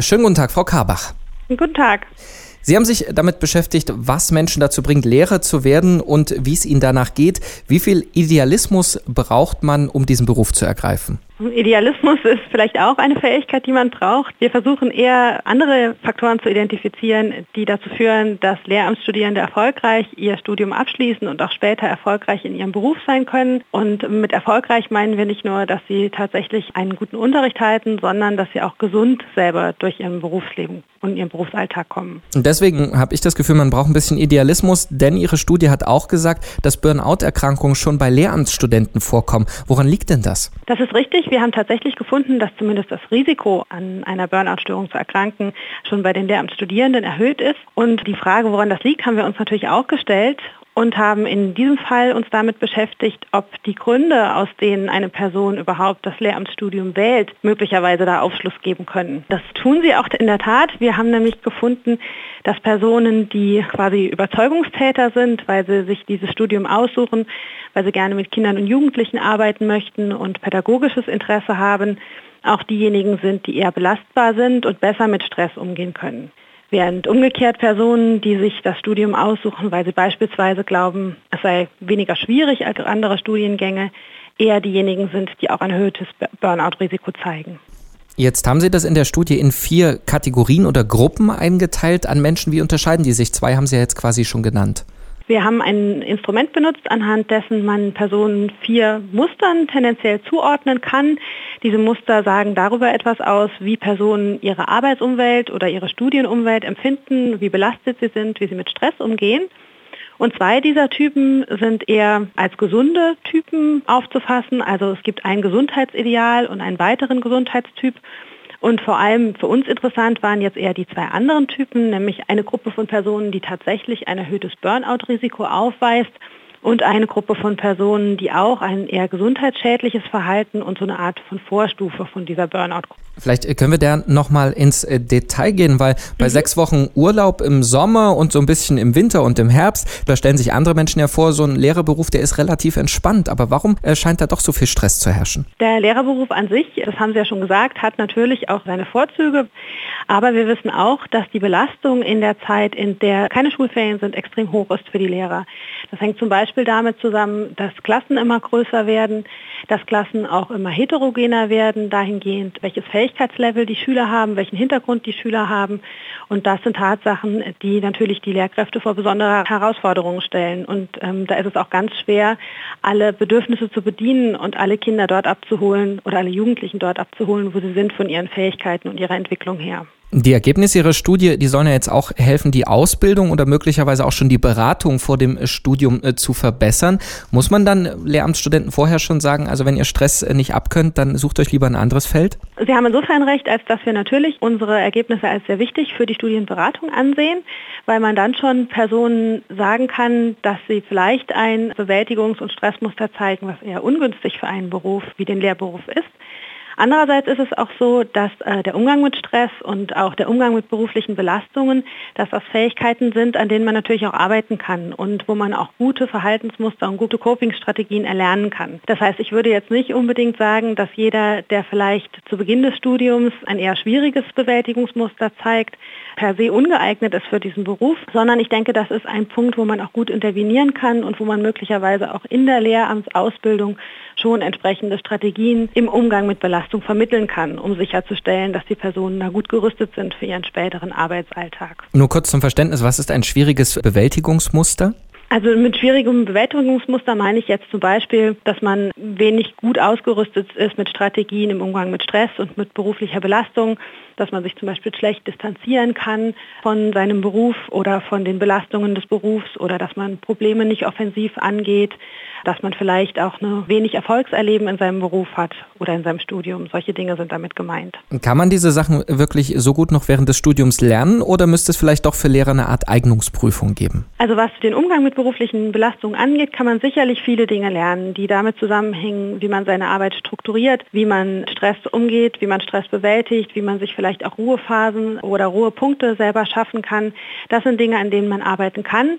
Schönen guten Tag, Frau Karbach. Guten Tag. Sie haben sich damit beschäftigt, was Menschen dazu bringt, Lehrer zu werden und wie es ihnen danach geht. Wie viel Idealismus braucht man, um diesen Beruf zu ergreifen? Idealismus ist vielleicht auch eine Fähigkeit, die man braucht. Wir versuchen eher andere Faktoren zu identifizieren, die dazu führen, dass Lehramtsstudierende erfolgreich ihr Studium abschließen und auch später erfolgreich in ihrem Beruf sein können. Und mit erfolgreich meinen wir nicht nur, dass sie tatsächlich einen guten Unterricht halten, sondern dass sie auch gesund selber durch ihr Berufsleben und ihren Berufsalltag kommen. Und deswegen habe ich das Gefühl, man braucht ein bisschen Idealismus, denn Ihre Studie hat auch gesagt, dass Burnout-Erkrankungen schon bei Lehramtsstudenten vorkommen. Woran liegt denn das? Das ist richtig. Wir haben tatsächlich gefunden, dass zumindest das Risiko, an einer Burnout-Störung zu erkranken, schon bei den Lehramtsstudierenden erhöht ist. Und die Frage, woran das liegt, haben wir uns natürlich auch gestellt und haben in diesem Fall uns damit beschäftigt, ob die Gründe, aus denen eine Person überhaupt das Lehramtsstudium wählt, möglicherweise da Aufschluss geben können. Das tun sie auch in der Tat. Wir haben nämlich gefunden, dass Personen, die quasi Überzeugungstäter sind, weil sie sich dieses Studium aussuchen, weil sie gerne mit Kindern und Jugendlichen arbeiten möchten und pädagogisches Interesse haben, auch diejenigen sind, die eher belastbar sind und besser mit Stress umgehen können. Während umgekehrt Personen, die sich das Studium aussuchen, weil sie beispielsweise glauben, es sei weniger schwierig als andere Studiengänge, eher diejenigen sind, die auch ein erhöhtes Burnout-Risiko zeigen. Jetzt haben Sie das in der Studie in 4 Kategorien oder Gruppen eingeteilt an Menschen. Wie unterscheiden die sich? 2 haben Sie ja jetzt quasi schon genannt. Wir haben ein Instrument benutzt, anhand dessen man Personen 4 Mustern tendenziell zuordnen kann. Diese Muster sagen darüber etwas aus, wie Personen ihre Arbeitsumwelt oder ihre Studienumwelt empfinden, wie belastet sie sind, wie sie mit Stress umgehen. Und 2 dieser Typen sind eher als gesunde Typen aufzufassen. Also es gibt ein Gesundheitsideal und einen weiteren Gesundheitstyp. Und vor allem für uns interessant waren jetzt eher die 2 anderen Typen, nämlich eine Gruppe von Personen, die tatsächlich ein erhöhtes Burnout-Risiko aufweist und eine Gruppe von Personen, die auch ein eher gesundheitsschädliches Verhalten und so eine Art von Vorstufe von dieser Burnout-Gruppe. Vielleicht können wir da nochmal ins Detail gehen, weil bei 6 Wochen Urlaub im Sommer und so ein bisschen im Winter und im Herbst, da stellen sich andere Menschen ja vor, so ein Lehrerberuf, der ist relativ entspannt. Aber warum scheint da doch so viel Stress zu herrschen? Der Lehrerberuf an sich, das haben Sie ja schon gesagt, hat natürlich auch seine Vorzüge. Aber wir wissen auch, dass die Belastung in der Zeit, in der keine Schulferien sind, extrem hoch ist für die Lehrer. Das hängt zum Beispiel damit zusammen, dass Klassen immer größer werden, dass Klassen auch immer heterogener werden, dahingehend, welches Fähigkeitslevel die Schüler haben, welchen Hintergrund die Schüler haben. Und das sind Tatsachen, die natürlich die Lehrkräfte vor besondere Herausforderungen stellen. Und da ist es auch ganz schwer, alle Bedürfnisse zu bedienen und alle Kinder dort abzuholen oder alle Jugendlichen dort abzuholen, wo sie sind von ihren Fähigkeiten und ihrer Entwicklung her. Die Ergebnisse Ihrer Studie, die sollen ja jetzt auch helfen, die Ausbildung oder möglicherweise auch schon die Beratung vor dem Studium zu verbessern. Muss man dann Lehramtsstudenten vorher schon sagen, also wenn ihr Stress nicht abkönnt, dann sucht euch lieber ein anderes Feld? Sie haben insofern recht, als dass wir natürlich unsere Ergebnisse als sehr wichtig für die Studienberatung ansehen, weil man dann schon Personen sagen kann, dass sie vielleicht ein Bewältigungs- und Stressmuster zeigen, was eher ungünstig für einen Beruf wie den Lehrberuf ist. Andererseits ist es auch so, dass der Umgang mit Stress und auch der Umgang mit beruflichen Belastungen, dass das Fähigkeiten sind, an denen man natürlich auch arbeiten kann und wo man auch gute Verhaltensmuster und gute Coping-Strategien erlernen kann. Das heißt, ich würde jetzt nicht unbedingt sagen, dass jeder, der vielleicht zu Beginn des Studiums ein eher schwieriges Bewältigungsmuster zeigt, per se ungeeignet ist für diesen Beruf, sondern ich denke, das ist ein Punkt, wo man auch gut intervenieren kann und wo man möglicherweise auch in der Lehramtsausbildung schon entsprechende Strategien im Umgang mit Belastung vermitteln kann, um sicherzustellen, dass die Personen da gut gerüstet sind für ihren späteren Arbeitsalltag. Nur kurz zum Verständnis, was ist ein schwieriges Bewältigungsmuster? Also mit schwierigem Bewältigungsmuster meine ich jetzt zum Beispiel, dass man wenig gut ausgerüstet ist mit Strategien im Umgang mit Stress und mit beruflicher Belastung, dass man sich zum Beispiel schlecht distanzieren kann von seinem Beruf oder von den Belastungen des Berufs oder dass man Probleme nicht offensiv angeht, dass man vielleicht auch wenig Erfolgserleben in seinem Beruf hat oder in seinem Studium. Solche Dinge sind damit gemeint. Kann man diese Sachen wirklich so gut noch während des Studiums lernen oder müsste es vielleicht doch für Lehrer eine Art Eignungsprüfung geben? Also was den Umgang mit beruflichen Belastungen angeht, kann man sicherlich viele Dinge lernen, die damit zusammenhängen, wie man seine Arbeit strukturiert, wie man Stress umgeht, wie man Stress bewältigt, wie man sich vielleicht auch Ruhephasen oder Ruhepunkte selber schaffen kann. Das sind Dinge, an denen man arbeiten kann.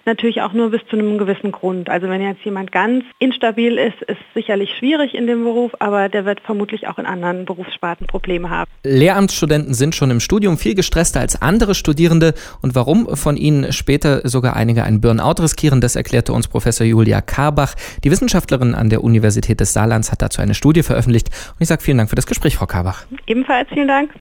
natürlich auch nur bis zu einem gewissen Grund. Also wenn jetzt jemand ganz instabil ist sicherlich schwierig in dem Beruf, aber der wird vermutlich auch in anderen Berufssparten Probleme haben. Lehramtsstudenten sind schon im Studium viel gestresster als andere Studierende und warum von ihnen später sogar einige einen Burnout riskieren, das erklärte uns Professor Julia Karbach. Die Wissenschaftlerin an der Universität des Saarlands hat dazu eine Studie veröffentlicht und ich sage vielen Dank für das Gespräch, Frau Karbach. Ebenfalls vielen Dank.